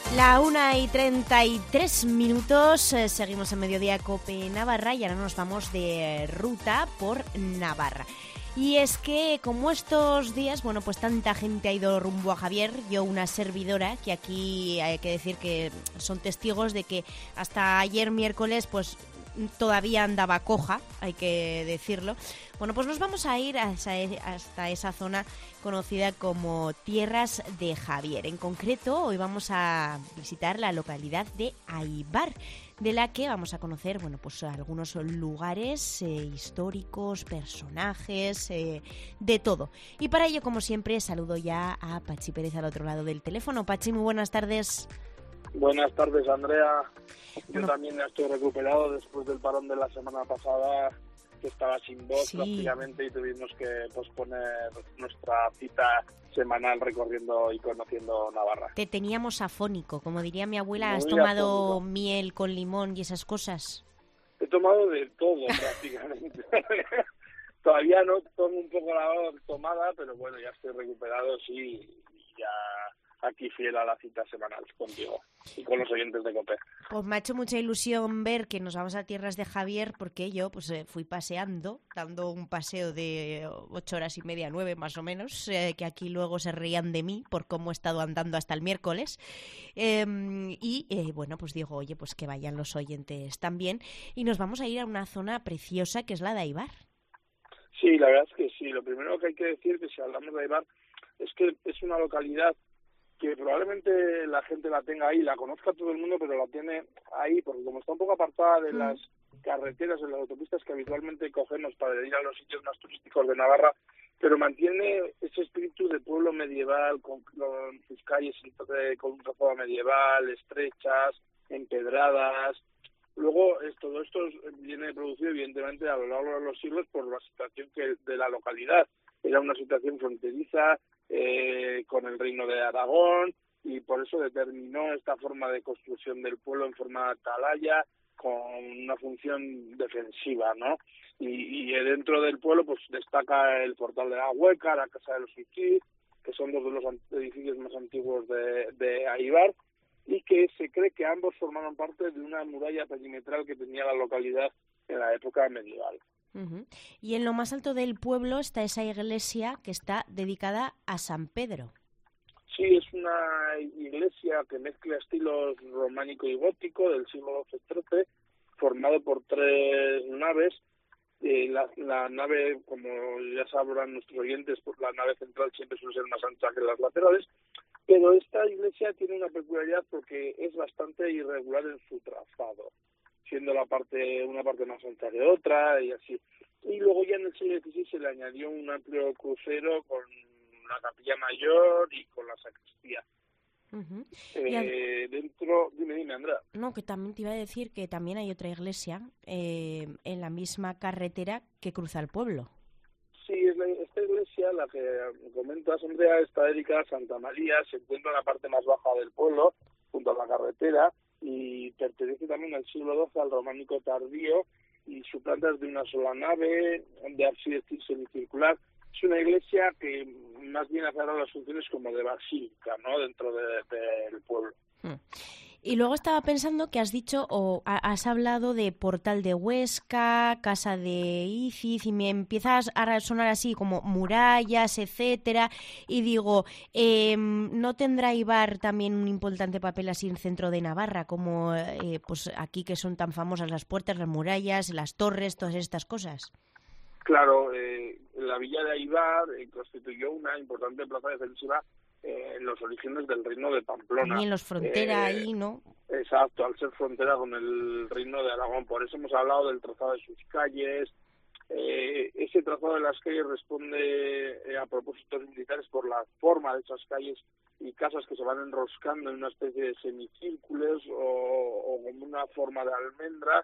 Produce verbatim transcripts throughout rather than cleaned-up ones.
La una y treinta y tres minutos, eh, seguimos en Mediodía Cope Navarra y ahora nos vamos de ruta por Navarra. Y es que como estos días, bueno, pues tanta gente ha ido rumbo a Javier, yo una servidora, que aquí hay que decir que son testigos de que hasta ayer miércoles, pues todavía andaba coja, hay que decirlo. Bueno, pues nos vamos a ir hasta esa zona conocida como Tierras de Javier. En concreto, hoy vamos a visitar la localidad de Aibar, de la que vamos a conocer, bueno, pues algunos lugares eh, históricos, personajes, eh, de todo. Y para ello, como siempre, saludo ya a Pachi Pérez al otro lado del teléfono. Pachi, muy buenas tardes. Buenas tardes, Andrea. Yo bueno, también estoy recuperado después del parón de la semana pasada, que estaba sin voz sí. prácticamente, y tuvimos que posponer nuestra cita semanal recorriendo y conociendo Navarra. Te teníamos afónico, como diría mi abuela. Muy ¿Has tomado afónico. miel con limón y esas cosas? He tomado de todo prácticamente. Todavía no tomo un poco la tomada, pero bueno, ya estoy recuperado, sí, y ya aquí fiel a la cita semanal contigo y con los oyentes de COPE. Pues me ha hecho mucha ilusión ver que nos vamos a Tierras de Javier, porque yo pues eh, fui paseando, dando un paseo de ocho horas y media, nueve más o menos, eh, que aquí luego se reían de mí por cómo he estado andando hasta el miércoles. Eh, y eh, bueno, pues digo, oye, pues que vayan los oyentes también. Y nos vamos a ir a una zona preciosa que es la de Aibar. Sí, la verdad es que sí. Lo primero que hay que decir, que si hablamos de Aibar, es que es una localidad que probablemente la gente la tenga ahí, la conozca todo el mundo, pero la tiene ahí, porque como está un poco apartada de mm. las carreteras, de las autopistas que habitualmente cogemos para ir a los sitios más turísticos de Navarra, pero mantiene ese espíritu de pueblo medieval, con, con sus calles con un trazado medieval, estrechas, empedradas. Luego, es, todo esto viene producido, evidentemente, a lo largo de los siglos por la situación que de la localidad. Era una situación fronteriza, Eh, con el Reino de Aragón, y por eso determinó esta forma de construcción del pueblo en forma de atalaya, con una función defensiva, ¿no? Y, y dentro del pueblo pues destaca el Portal de la Hueca, la Casa de los Iquí, que son dos de los edificios más antiguos de, de Aibar, y que se cree que ambos formaron parte de una muralla perimetral que tenía la localidad en la época medieval. Uh-huh. Y en lo más alto del pueblo está esa iglesia que está dedicada a San Pedro. Sí, es una iglesia que mezcla estilos románico y gótico del siglo doce trece, formado por tres naves. Eh, la, la nave, como ya sabrán nuestros oyentes, pues la nave central siempre suele ser más ancha que las laterales, pero esta iglesia tiene una peculiaridad porque es bastante irregular en su trazado, siendo la parte una parte más ancha que otra y así. Y luego ya en el siglo dieciséis se le añadió un amplio crucero con la capilla mayor y con la sacristía. Uh-huh. Eh, al... Dentro, dime, dime, Andrea. No, que también te iba a decir que también hay otra iglesia eh, en la misma carretera que cruza el pueblo. Sí, es la, esta iglesia, la que comentas, Andrea, está dedicada a Santa María, se encuentra en la parte más baja del pueblo, junto a la carretera, y pertenece también al siglo doce, al románico tardío, y su planta es de una sola nave, de ábside semicircular. Es una iglesia que más bien hace ahora las funciones como de basílica, ¿no?, dentro del de, de pueblo. Hmm. Y luego estaba pensando que has dicho, o has hablado de Portal de Huesca, Casa de Icis, y me empiezas a sonar así como murallas, etcétera, y digo, eh, ¿no tendrá Aibar también un importante papel así en el centro de Navarra, como eh, pues aquí que son tan famosas las puertas, las murallas, las torres, todas estas cosas? Claro, eh, la villa de Aibar eh, constituyó una importante plaza defensiva eh, en los orígenes del reino de Pamplona. También los frontera eh, ahí, ¿no? Exacto, al ser frontera con el reino de Aragón. Por eso hemos hablado del trazado de sus calles. Eh, ese trazado de las calles responde eh, a propósitos militares por la forma de esas calles y casas que se van enroscando en una especie de semicírculos o, o como una forma de almendra.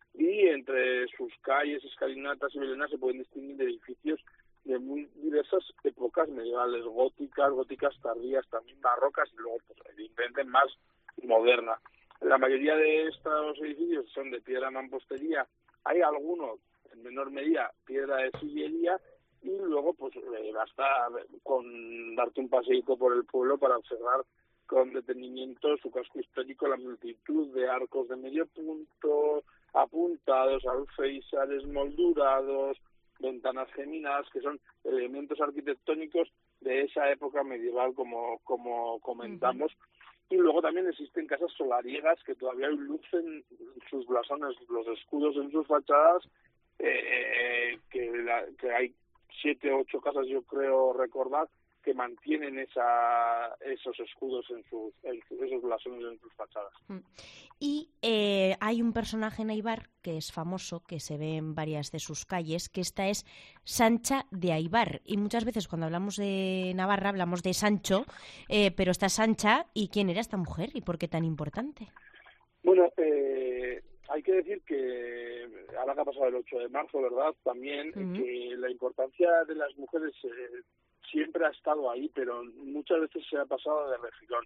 Y entre sus calles, escalinatas y velenas se pueden distinguir edificios de muy diversas épocas medievales, góticas, góticas tardías, también barrocas y luego, pues, evidentemente, más moderna. La mayoría de estos edificios son de piedra mampostería, hay algunos, en menor medida, piedra de sillería, y luego, pues, eh, basta con darte un paseíto por el pueblo para observar con detenimiento su casco histórico, la multitud de arcos de medio punto, apuntados, alféizares moldurados, ventanas geminadas, que son elementos arquitectónicos de esa época medieval, como, como comentamos. Uh-huh. Y luego también existen casas solariegas que todavía lucen sus blasones, los escudos en sus fachadas, eh, que, la, que hay siete o ocho casas, yo creo recordar, que mantienen esa, esos escudos en sus, en sus, esos blasones en sus fachadas. Y eh, hay un personaje en Aibar que es famoso, que se ve en varias de sus calles, que esta es Sancha de Aibar. Y muchas veces cuando hablamos de Navarra hablamos de Sancho, eh, pero está Sancha. ¿Y quién era esta mujer y por qué tan importante? Bueno, eh, hay que decir que ahora que ha pasado el ocho de marzo, ¿verdad? También uh-huh. que la importancia de las mujeres eh, siempre ha estado ahí, pero muchas veces se ha pasado de refilón.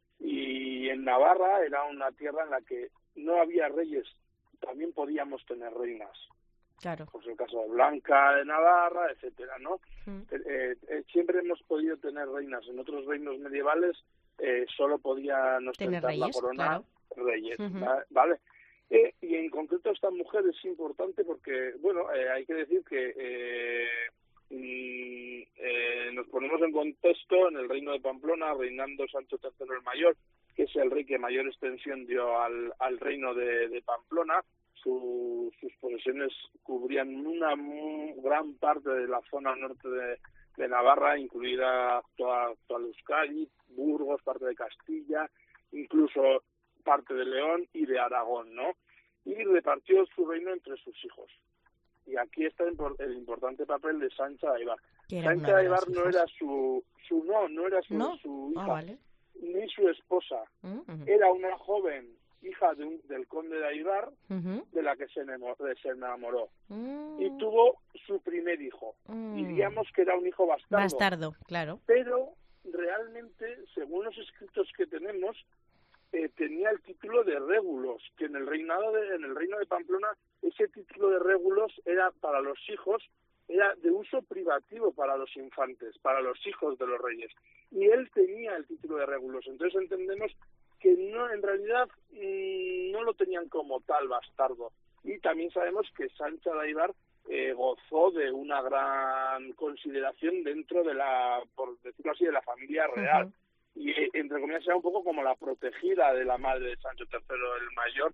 Y en Navarra era una tierra en la que no había reyes, también podíamos tener reinas. Claro. Pues el caso de Blanca de Navarra, etcétera, ¿no? Mm. Eh, eh, siempre hemos podido tener reinas. En otros reinos medievales eh, solo podían ostentar la corona claro. reyes, Uh-huh. ¿vale? Eh, y en concreto esta mujer es importante porque, bueno, eh, hay que decir que eh, y, eh, nos ponemos en contexto en el reino de Pamplona, reinando Sancho tercero el Mayor, que es el rey que mayor extensión dio al, al reino de, de Pamplona. Su, sus posesiones cubrían una muy gran parte de la zona norte de, de Navarra, incluida toda, toda Euskadi, Burgos, parte de Castilla, incluso parte de León y de Aragón, ¿no? Y repartió su reino entre sus hijos. Y aquí está el importante papel de Sancha de Aibar. Sancha de Aibar no era su, su no, no era su, ¿No? su hija, ah, vale. ni su esposa. Uh-huh. Era una joven hija de un, del conde de Aibar, uh-huh. de la que se enamoró. Se enamoró. Uh-huh. Y tuvo su primer hijo. Uh-huh. Diríamos que era un hijo bastardo. Bastardo, claro. Pero realmente, según los escritos que tenemos, eh, tenía el título de Régulos, que en el reinado de, en el reino de Pamplona ese título de Régulos era para los hijos, era de uso privativo para los infantes, para los hijos de los reyes. Y él tenía el título de Régulos. Entonces entendemos que no, en realidad mmm, no lo tenían como tal bastardo. Y también sabemos que Sancha de Aibar eh, gozó de una gran consideración dentro de la, por decirlo así, de la familia real. Uh-huh. Y eh, entre comillas era un poco como la protegida de la madre de Sancho tercero el Mayor.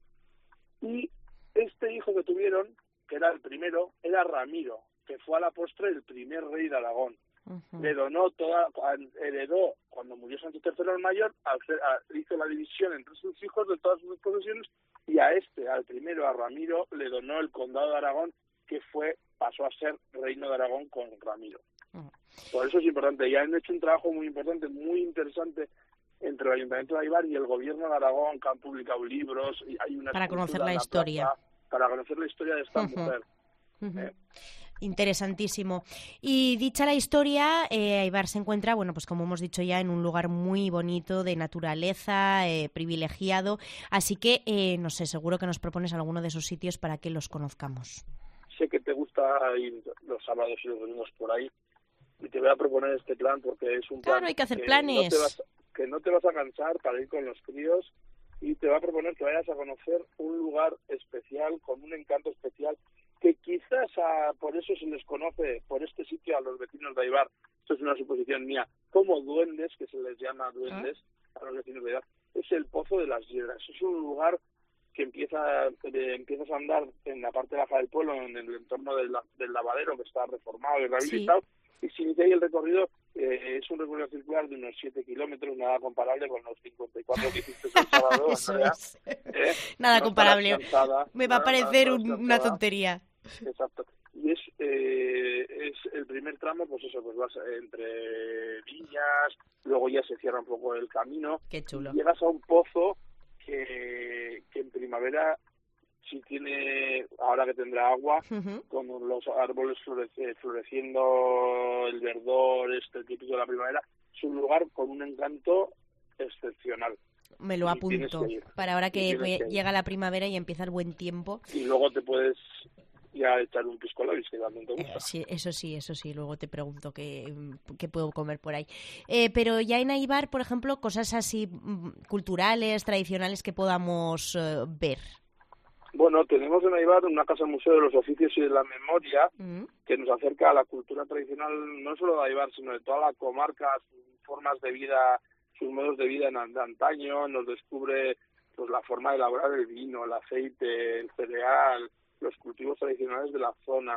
Y este hijo que tuvieron, que era el primero, era Ramiro, que fue a la postre el primer rey de Aragón. Uh-huh. Le donó toda, heredó, cuando murió Sancho tercero el Mayor, al, a, hizo la división entre sus hijos de todas sus posesiones, y a este, al primero, a Ramiro, le donó el condado de Aragón, que fue pasó a ser reino de Aragón con Ramiro. Uh-huh. Por eso es importante, y han hecho un trabajo muy importante, muy interesante, entre el Ayuntamiento de Aibar y el Gobierno de Aragón, que han publicado libros, y hay una para conocer la, la historia. Plaza, para conocer la historia de esta uh-huh. mujer. Uh-huh. ¿Eh? Interesantísimo. Y dicha la historia, eh, Aibar se encuentra, bueno, pues como hemos dicho ya, en un lugar muy bonito, de naturaleza, eh, privilegiado. Así que, eh, no sé, seguro que nos propones alguno de esos sitios para que los conozcamos. Sé que te gusta ir los sábados y los domingos por ahí, y te voy a proponer este plan porque es un plan... Claro, hay que hacer que planes. No te vas, que no te vas a cansar para ir con los críos, y te voy a proponer que vayas a conocer un lugar especial, con un encanto especial, que quizás a, por eso se les conoce, por este sitio, a los vecinos de Aibar, esto es una suposición mía, como duendes, que se les llama duendes ¿Ah? a los vecinos de Aibar, es el Pozo de las Hiedras. Es un lugar que empieza eh, empiezas a andar en la parte baja del pueblo, en el entorno del, del lavadero, que está reformado y rehabilitado, sí. Y si inicia ahí el recorrido, eh, es un recorrido circular de unos siete kilómetros, nada comparable con los cincuenta y cuatro que hiciste el sábado. Eso Andrea, es. ¿eh? Nada no comparable. Cansada, Me va a parecer un, una tontería. Exacto. Y es eh, es el primer tramo, pues eso, pues vas entre viñas, luego ya se cierra un poco el camino. Qué chulo. Y llegas a un pozo que, que en primavera, si tiene, ahora que tendrá agua, uh-huh. con los árboles florece, floreciendo, el verdor, este típico de la primavera, es un lugar con un encanto excepcional. Me lo apunto para ahora que, que llega la primavera y empieza el buen tiempo. Y luego te puedes y a echar un pisco labis, que también te gusta. Eh, sí, eso sí, eso sí, luego te pregunto qué, qué puedo comer por ahí. Eh, pero ya en Aibar, por ejemplo, cosas así culturales, tradicionales que podamos eh, ver. Bueno, tenemos en Aibar una casa museo de los oficios y de la memoria Mm. que nos acerca a la cultura tradicional no solo de Aibar, sino de toda la comarca, sus formas de vida, sus modos de vida en de antaño, nos descubre pues la forma de elaborar el vino, el aceite, el cereal, los cultivos tradicionales de la zona.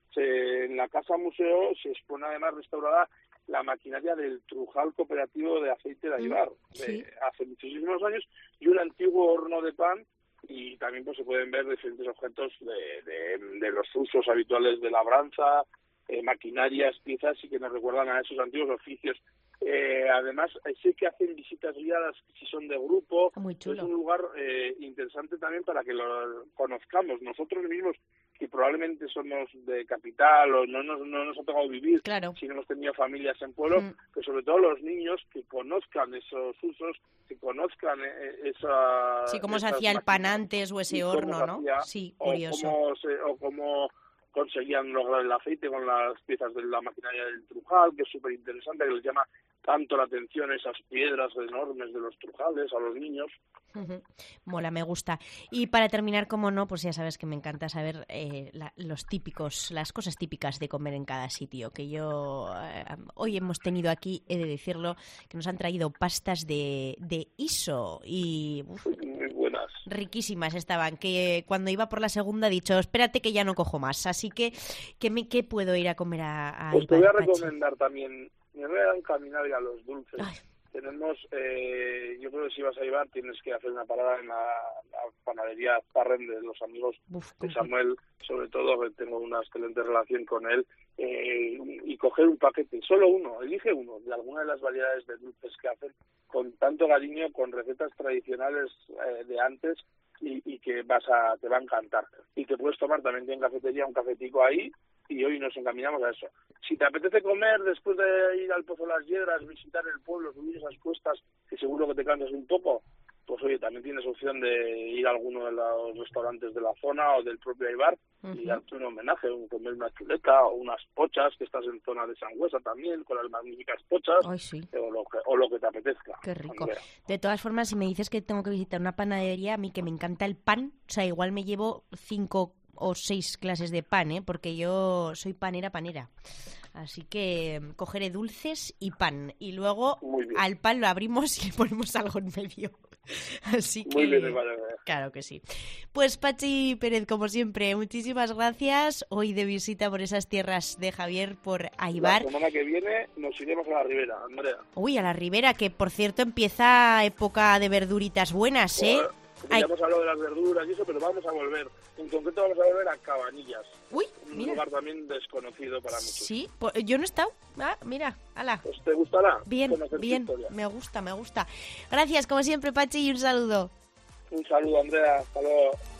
Se, en la casa museo se expone además restaurada la maquinaria del Trujal Cooperativo de Aceite de Aibar, sí. de hace muchísimos años, y un antiguo horno de pan, y también pues se pueden ver diferentes objetos de, de, de los usos habituales de labranza, eh, maquinarias, piezas, y que nos recuerdan a esos antiguos oficios. Eh, además, sé que hacen visitas guiadas si son de grupo. Muy chulo. Es un lugar eh, interesante también para que lo conozcamos. Nosotros mismos, que probablemente somos de capital o no nos, no nos ha tocado vivir, claro. si no hemos tenido familias en pueblo, mm. que sobre todo los niños que conozcan esos usos, que conozcan esa... Sí, cómo se hacía el pan antes o ese horno, ¿no? Hacía, sí, curioso. O cómo, se, o cómo conseguían lograr el aceite con las piezas de la maquinaria del Trujal, que es súper interesante, que les llama tanto la atención esas piedras enormes de los Trujales a los niños. Uh-huh. Mola, me gusta. Y para terminar, como no, pues ya sabes que me encanta saber eh, la, los típicos, las cosas típicas de comer en cada sitio, que yo eh, hoy hemos tenido aquí, he de decirlo, que nos han traído pastas de, de Iso y uf, muy buenas, riquísimas estaban, que cuando iba por la segunda he dicho, espérate que ya no cojo más, así que ¿qué, me, qué puedo ir a comer a, a Pues Ibar, te voy a Pachi? recomendar también, me voy a encaminar a los dulces. Ay. Tenemos, eh, yo creo que si vas a Aibar tienes que hacer una parada en la, la panadería Parren de los amigos Uf, de Samuel, sobre todo, que tengo una excelente relación con él, eh, y coger un paquete, solo uno, elige uno, de alguna de las variedades de dulces que hacen con tanto cariño, con recetas tradicionales eh, de antes, y, y que vas a te va a encantar. Y te puedes tomar también en cafetería un cafetico ahí, y hoy nos encaminamos a eso. Si te apetece comer después de ir al Pozo de las Hiedras, visitar el pueblo, subir esas cuestas, que seguro que te cansas un poco, pues oye, también tienes opción de ir a alguno de los restaurantes de la zona o del propio Aibar uh-huh. y darte un homenaje, un, comer una chuleta o unas pochas, que estás en zona de Sangüesa también, con las magníficas pochas, Ay, sí. o, lo que, o lo que te apetezca. Qué rico. Andrea. De todas formas, si me dices que tengo que visitar una panadería, a mí que me encanta el pan, o sea, igual me llevo cinco o seis clases de pan, ¿eh? Porque yo soy panera, panera. Así que cogeré dulces y pan. Y luego al pan lo abrimos y le ponemos algo en medio. Así que... Muy bien, vale, vale. Claro que sí. Pues Pachi Pérez, como siempre, muchísimas gracias. Hoy de visita por esas tierras de Javier, por Aibar. La semana que viene nos iremos a la Ribera, Andrea. Uy, a la Ribera, que por cierto empieza época de verduritas buenas, ¿eh? Bueno, ya hemos hablado de las verduras y eso, pero vamos a volver. En concreto vamos a volver a Cabanillas. Uy, un mira. lugar también desconocido para muchos. Sí, pues yo no he estado. Ah, mira, ala. Pues te gustará. Bien, bien, me gusta, me gusta. Gracias, como siempre, Pachi, y un saludo. Un saludo, Andrea. Hasta luego.